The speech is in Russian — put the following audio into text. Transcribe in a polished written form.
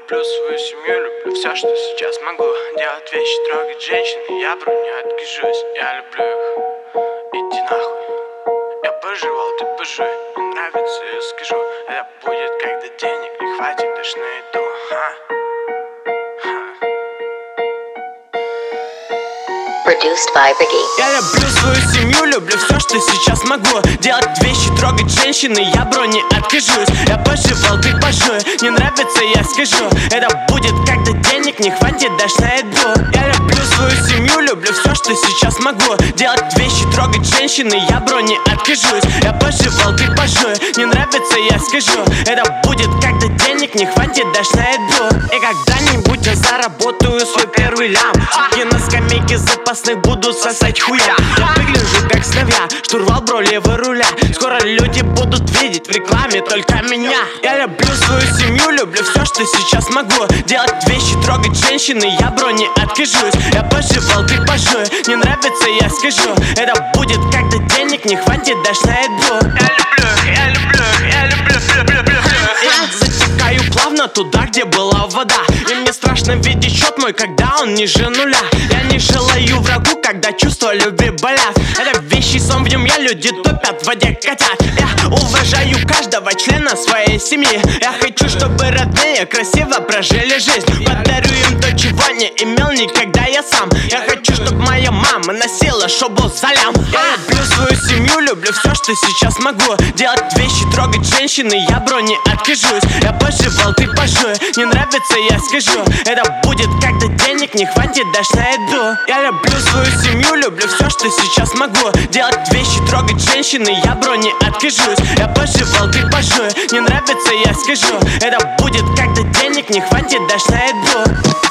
люблю свою семью, люблю все, что сейчас могу. Делать вещи, трогать женщин, я вру, не откажусь. Я люблю их, иди нахуй. Я пожевал, ты пожуй. Не нравится, я скажу. Это будет, когда денег не хватит даже на еду. Produced by Biggie. Я люблю свою семью, люблю все, что сейчас могу. Делать вещи, трогать женщины, я бро, не откажусь. Я пожевал, ты пожуй. Не нравится, я скажу. Это будет, когда денег не хватит даже на еду. Я люблю свою семью, люблю все, что сейчас могу. Делать вещи, трогать женщины, я бро, не откажусь. Я пожевал, ты пожуй. Не нравится, я скажу. Это будет, когда денег не хватит даже на еду. И когда-нибудь я заработаю свой первый лям. Суки на скамейке запасных буду сосать хуя. Я выгляжу как сновья, штурвал бро, левый руля. Скоро люди будут видеть в рекламе только меня. Я люблю свою семью, люблю все, что сейчас могу. Делать вещи, трогать женщины, я бро, не откажусь. Я пожевал, ты пожуй. Не нравится, я скажу. Это будет, когда денег не хватит даже на еду. Я люблю. Я затекаю плавно туда, где была вода. И мне страшно видеть счет мой, когда он ниже нуля. Я не желаю врагу, когда чувства любви болят. Это вещий сон, в нем я, люди топят, в воде котят. Я уважаю каждого члена своей семьи. Я хочу, чтобы родные красиво прожили жизнь. Подарю им то, чего не имел никогда я сам. Я хочу, чтобы моя мама носила шубу салям. Я люблю свою семью, люблю все, что сейчас могу. Делать вещи, трогать женщины, я бро, не откажусь. Я пожевал, ты пожуй. Не нравится, я скажу. Это будет, когда денег не хватит даже на еду. Я люблю свою семью, люблю все, что сейчас могу. Делать вещи, трогать женщины, я бро, не откажусь. Я пожевал, ты пожуй. Не нравится, я скажу. Это будет, когда денег не хватит даже на еду.